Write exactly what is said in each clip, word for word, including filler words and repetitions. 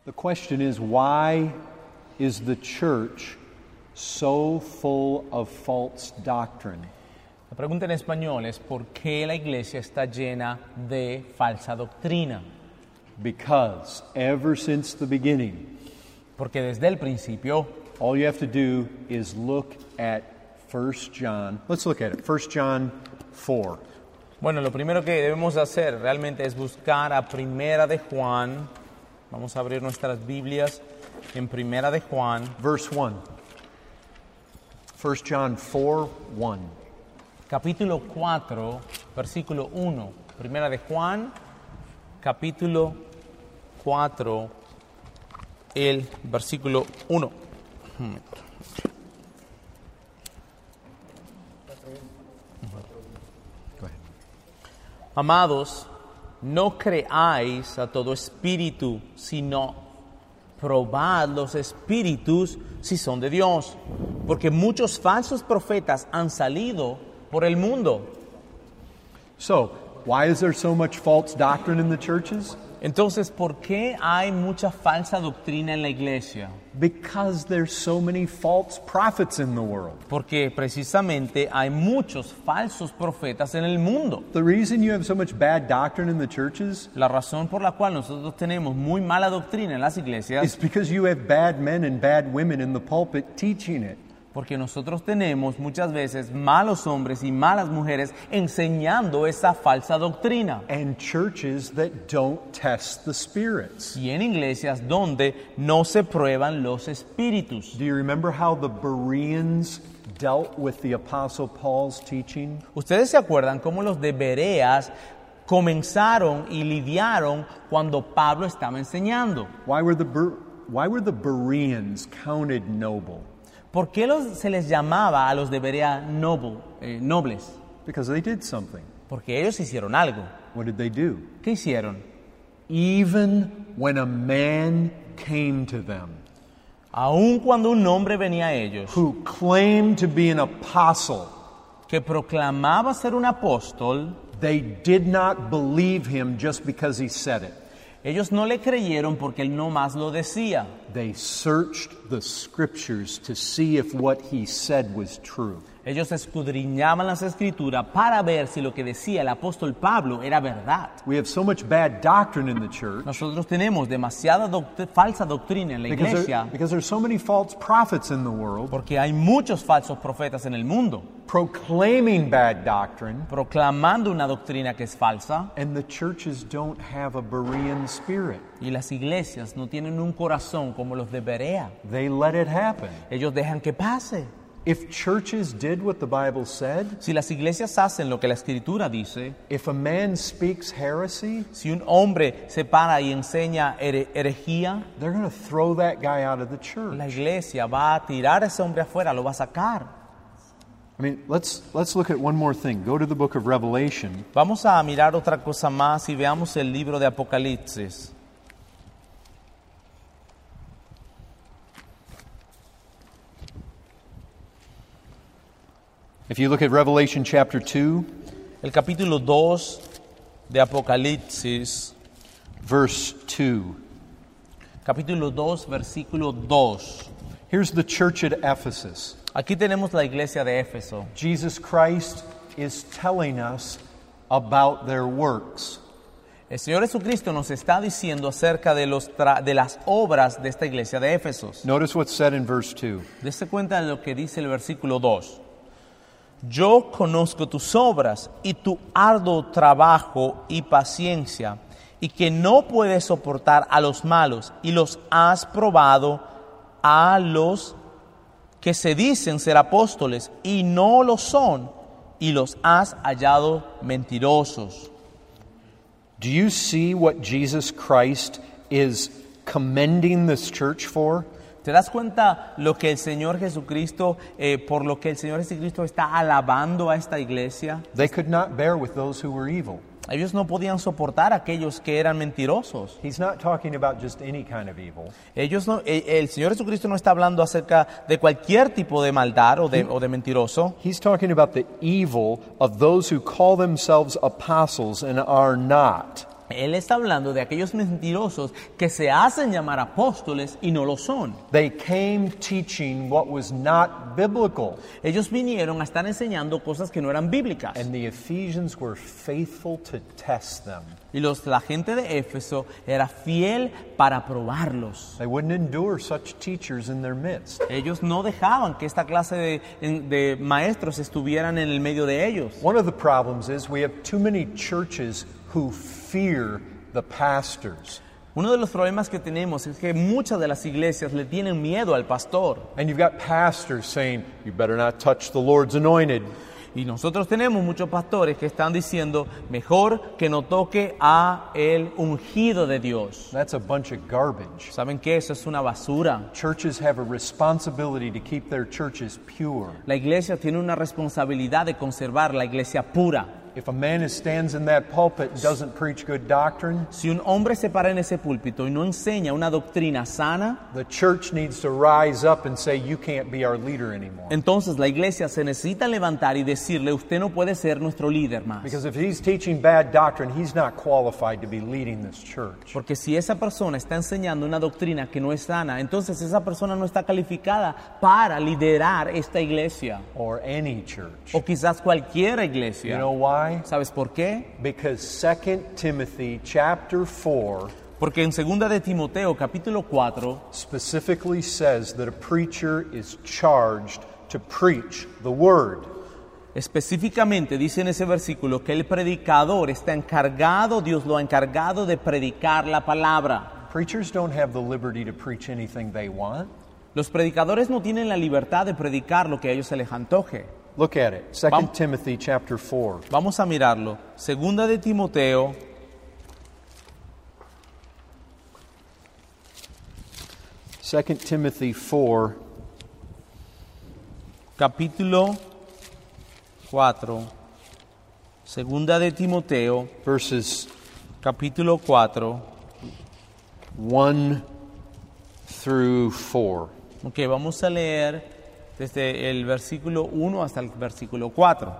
The question is, why is the church so full of false doctrine? La pregunta en español es ¿por qué la iglesia está llena de falsa doctrina? Because ever since the beginning, Porque desde el principio, all you have to do is look at First John. Let's look at it. First John four. bueno, lo primero que debemos hacer realmente es buscar a Primera de Juan. Vamos a abrir nuestras Biblias en Primera de Juan, Verse one. First John four, one. capítulo cuatro, versículo uno. Primera de Juan, capítulo cuatro, el versículo uno. Un momento. Go ahead. Amados, no creáis a todo espíritu, sino probad los espíritus si son de Dios, porque muchos falsos profetas han salido por el mundo. So, why is there so much false doctrine in the churches? Entonces, ¿por qué hay mucha falsa doctrina en la iglesia? Because there's so many false prophets in the world. Porque precisamente hay muchos falsos profetas en el mundo. The reason you have so much bad doctrine in the churches La razón por la cual nosotros tenemos muy mala doctrina en las is iglesias, because you have bad men and bad women in the pulpit teaching it. porque nosotros tenemos muchas veces malos hombres y malas mujeres enseñando esa falsa doctrina. And churches that don't test the spirits. Y en iglesias donde no se prueban los espíritus. Do you remember how the Bereans dealt with the Apostle Paul's teaching? ¿Ustedes se acuerdan cómo los de Bereas comenzaron y lidiaron cuando Pablo estaba enseñando? Why were the Ber- why were the Bereans counted noble? ¿Por qué los, se les llamaba a los de Berea noble, eh, nobles? Because they did something. Porque ellos hicieron algo. What did they do? ¿Qué hicieron? Even when a man came to them Aun cuando un hombre venía a ellos who claimed to be an apostle, que proclamaba ser un apóstol, they did not believe him just because he said it. ellos no le creyeron porque él no más lo decía. They searched the scriptures to see if what he said was true. Ellos escudriñaban las escrituras para ver si lo que decía el apóstol Pablo era verdad. We have so much bad doctrine in the church Nosotros tenemos demasiada doct- falsa doctrina en la because, there, iglesia because there's so many false prophets in the world porque hay muchos falsos profetas en el mundo proclaiming bad doctrine, proclamando una doctrina que es falsa, and the churches don't have a Berean spirit. y las iglesias no tienen un corazón como los de Berea. They let it happen. Ellos dejan que pase. If churches did what the Bible said, Si las iglesias hacen lo que la escritura dice, if a man speaks heresy, si un hombre se para y enseña here- herejía, they're going to throw that guy out of the church. la iglesia va a tirar a ese hombre afuera, lo va a sacar. I mean, let's let's look at one more thing. Go to the book of Revelation. Vamos a mirar otra cosa más y veamos el libro de Apocalipsis. If you look at Revelation chapter two, El capítulo dos de Apocalipsis, verse two. capítulo dos, versículo dos. Here's the church at Ephesus. Aquí tenemos la iglesia de Éfeso. Jesus Christ is telling us about their works. El Señor Jesucristo nos está diciendo acerca de, los tra- de las obras de esta iglesia de Éfesos. Notice what's said in verse two. Dese cuenta de lo que dice el versículo dos. Yo conozco tus obras y tu arduo trabajo y paciencia, y que no puedes soportar a los malos, y los has probado a los que se dicen ser apóstoles y no lo son, y los has hallado mentirosos. Do you see what Jesus Christ is commending this church for? ¿Te das cuenta lo que el Señor Jesucristo, eh, por lo que el Señor Jesucristo está alabando a esta iglesia? They could not bear with those who were evil. Ellos no podían soportar a aquellos que eran mentirosos. He's not talking about just any kind of evil. Ellos no, el, el Señor Jesucristo no está hablando acerca de cualquier tipo de maldad o de, o de mentiroso. He's talking about the evil of those who call themselves apostles and are not. Él está hablando de aquellos mentirosos que se hacen llamar apóstoles y no lo son. They came teaching what was not biblical. Ellos vinieron a estar enseñando cosas que no eran bíblicas. And the Ephesians were faithful to test them. Y los, la gente de Éfeso era fiel para probarlos. They wouldn't endure such teachers in their midst. Ellos no dejaban que esta clase de, de maestros estuvieran en el medio de ellos. One of the problems is we have too many churches who fear the pastors. Uno de los problemas que tenemos es que muchas de las iglesias le tienen miedo al pastor. And you've got pastors saying, you better not touch the Lord's anointed. Y nosotros tenemos muchos pastores que están diciendo, mejor que no toque a el ungido de Dios. That's a bunch of garbage. ¿Saben qué? Eso es una basura. Churches have a responsibility to keep their churches pure. La iglesia tiene una responsabilidad de conservar la iglesia pura. If a man stands in that pulpit and doesn't preach good doctrine, Si un hombre se para en ese púlpito y no enseña una doctrina sana, the church needs to rise up and say, you can't be our leader anymore. entonces la iglesia se necesita levantar y decirle, usted no puede ser nuestro líder más. Because if he's teaching bad doctrine, he's not qualified to be leading this church. Porque si esa persona está enseñando una doctrina que no es sana, entonces esa persona no está calificada para liderar esta iglesia. Or any church. O quizás cualquier iglesia. You know why? ¿Sabes por qué? Because Second Timothy chapter four Porque en segunda de Timoteo capítulo cuatro specifically says that a preacher is charged to preach the word. específicamente dice en ese versículo que el predicador está encargado, Dios lo ha encargado de predicar la palabra. Preachers don't have the liberty to preach anything they want. Los predicadores no tienen la libertad de predicar lo que a ellos se les antoje. Look at it. Second Vam- Timothy chapter four. Vamos a mirarlo. Segunda de Timoteo Second Timothy four, capítulo cuatro. Segunda de Timoteo verses capítulo cuatro. one through four. Ok, vamos a leer desde el versículo uno hasta el versículo cuatro.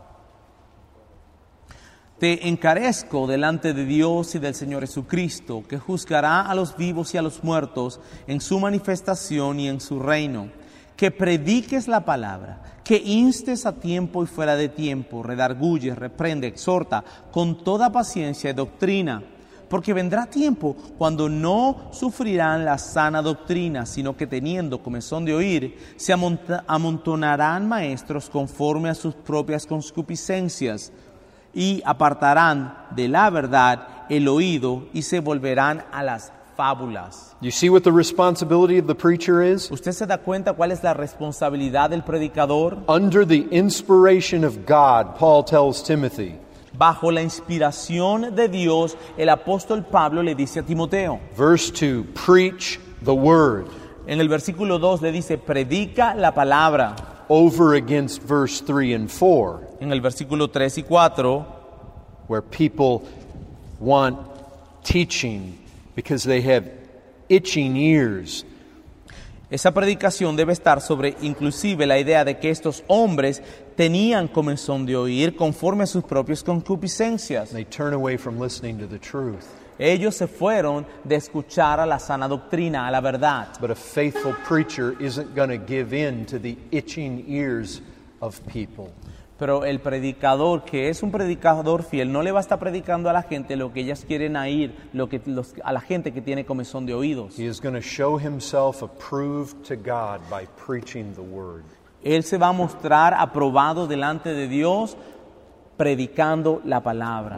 Te encarezco delante de Dios y del Señor Jesucristo, que juzgará a los vivos y a los muertos en su manifestación y en su reino, que prediques la palabra, que instes a tiempo y fuera de tiempo, redarguyes, reprende, exhorta con toda paciencia y doctrina. Porque vendrá tiempo cuando no sufrirán la sana doctrina, sino que teniendo comezón de oír, se amonta- amontonarán maestros conforme a sus propias concupiscencias, y apartarán de la verdad el oído y se volverán a las fábulas. You see what the responsibility of the preacher is? ¿Usted se da cuenta cuál es la responsabilidad del predicador? Under the inspiration of God, Paul tells Timothy, Bajo la inspiración de Dios, el apóstol Pablo le dice a Timoteo, verse two, preach the word, en el versículo dos le dice, predica la palabra. over against verse three and four, En el versículo tres y cuatro, where people want teaching because they have itching ears. esa predicación debe estar sobre inclusive la idea de que estos hombres tenían comezón de oír conforme a sus propias concupiscencias. They turn away from listening to the truth. Ellos se fueron de escuchar a la sana doctrina, a la verdad. But a faithful preacher isn't going to give in to the itching ears of people. Pero el predicador, que es un predicador fiel, no le va a estar predicando a la gente lo que ellas quieren oír, lo que los, a la gente que tiene comezón de oídos. He is going to show himself approved to God by preaching the word. Él se va a mostrar aprobado delante de Dios predicando la palabra.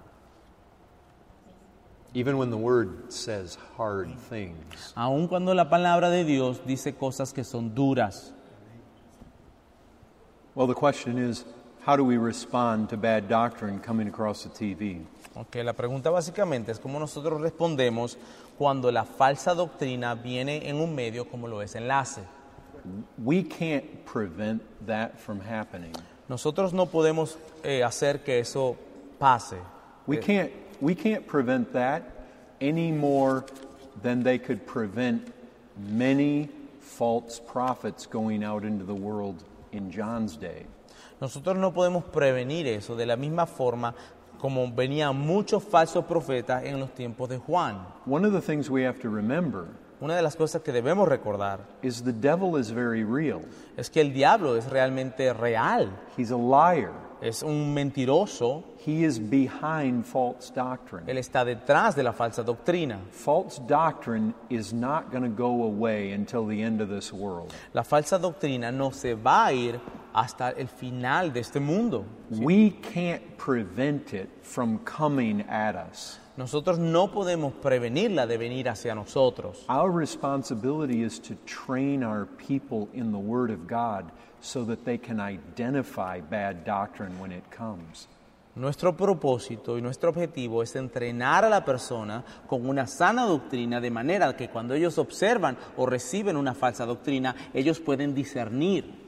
Even when the word says hard things. Aun cuando la palabra de Dios dice cosas que son duras. Well, the question is, how do we respond to bad doctrine coming across the T V? Okay, la pregunta básicamente es cómo nosotros respondemos cuando la falsa doctrina viene en un medio como lo es Enlace. We can't prevent that from happening. Nosotros no podemos eh, hacer que eso pase. We Eh, can't we can't prevent that any more than they could prevent many false prophets going out into the world in John's day. Nosotros no podemos prevenir eso de la misma forma como venían muchos falsos profetas en los tiempos de Juan. One of the things we have to remember Una de las cosas que debemos recordar is the devil is very real. es que el diablo es realmente real, He's a liar. es un mentiroso, He is behind false doctrine. él está detrás de la falsa doctrina. False doctrine is not going to go away until the end of this world. La falsa doctrina no se va a ir hasta el final de este mundo. We can't prevent it from coming at us. Nosotros no podemos prevenirla de venir hacia nosotros. Our responsibility is to train our people in the Word of God so that they can identify bad doctrine when it comes. Nuestro propósito y nuestro objetivo es entrenar a la persona con una sana doctrina de manera que cuando ellos observan o reciben una falsa doctrina, ellos pueden discernir.